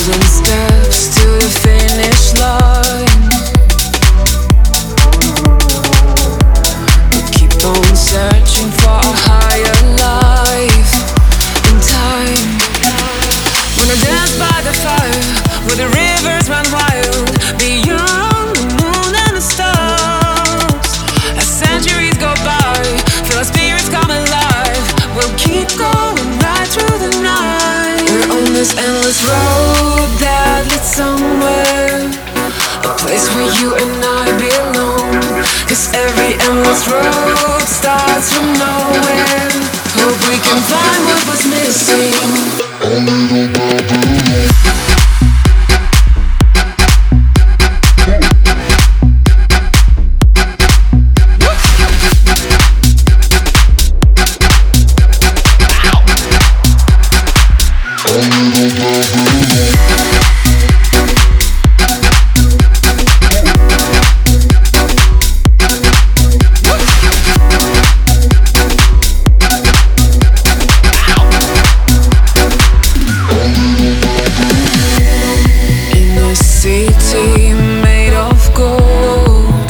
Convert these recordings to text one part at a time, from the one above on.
1,000 steps to the finish line. We keep on searching for a higher life in time. Wanna dance by the fire where the rivers run wild, beyond the moon and the stars. As centuries go by, feel our spirits come alive. We'll keep going right through the night. We're on this endless road that leads somewhere, a place where you and I belong. 'Cause every endless road starts from nowhere. Hope we can find what was missing. A little bit. City made of gold,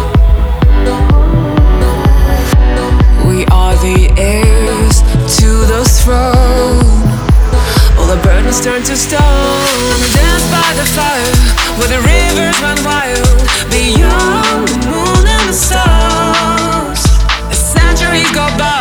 we are the heirs to the throne. All the burdens turn to stone. Dance by the fire where the rivers run wild, beyond the moon and the stars. As centuries go by,